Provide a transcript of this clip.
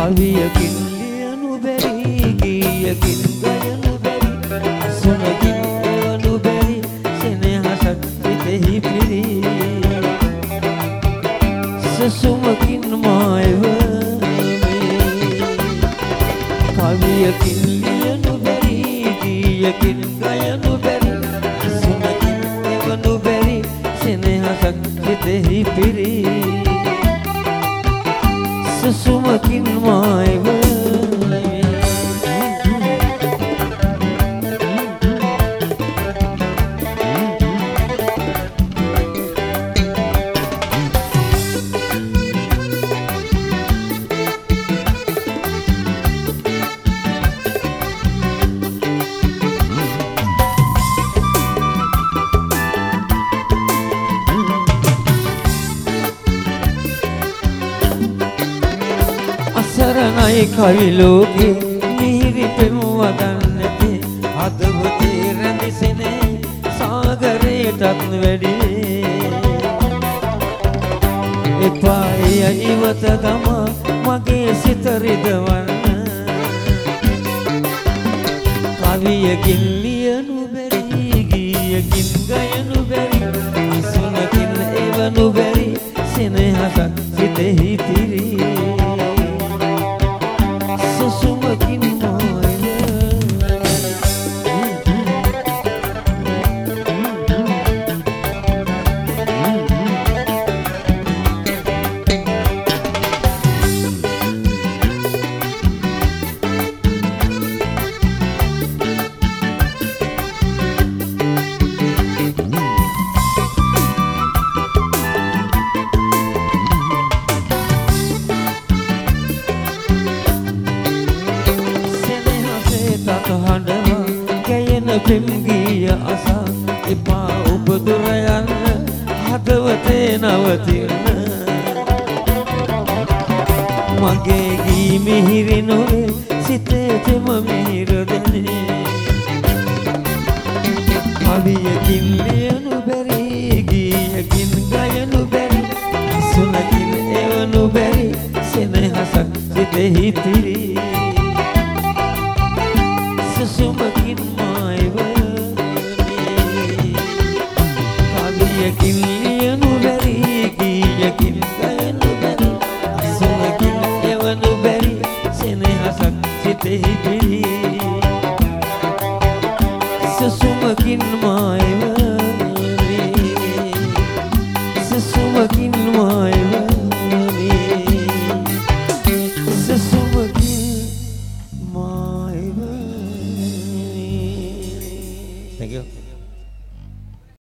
කවියකින් ලියනු බැරි ගීයකින් ගයනු බැරි අසුනකින් එවනු බැරි සෙනෙහසක් සිතෙහි පිරි සසුමකින් මායව කවියකින් ලියනු බැරි ගීයකින් ගයනු බැරි අසුනකින් එවනු බැරි සෙනෙහසක් සිතෙහි පිරි සසුමකින් මායව සරණයි කවි ලෝකේ මිහිරි පෙම් වදන්නට හදවතේ රැඳිසෙනේ සාගරයටත් වැඩි එපාය ඉවත ගම මගේ සිත රිදවන්න කවියකින් ලියනු බැරි ගීයකින් ගයනු බැරි අසුනකින් එවනු බැරි සෙනෙහසක් සිතෙහි පිරි සසුමකින් පෙම් ගිය අසා එපා ඔබ දුර යන්න හදවතේ නවතින මගේ ගී මිහිරි නොවේ සිතේ තෙම මිහිර දැනේ කවියකින් ලියනු බැරි ගීයකින් ගයනු බැරි අසුනකින් එවනු බැරි සෙනෙහසක් සිතෙහි පිරි සසුමකින් කවියකින් ලියනු බැරි ගීයකින් ගයනු බැරි අසුනකින් එවනු බැරි සෙනෙහසක් සිතෙහි පිරි සසුමකින් මාය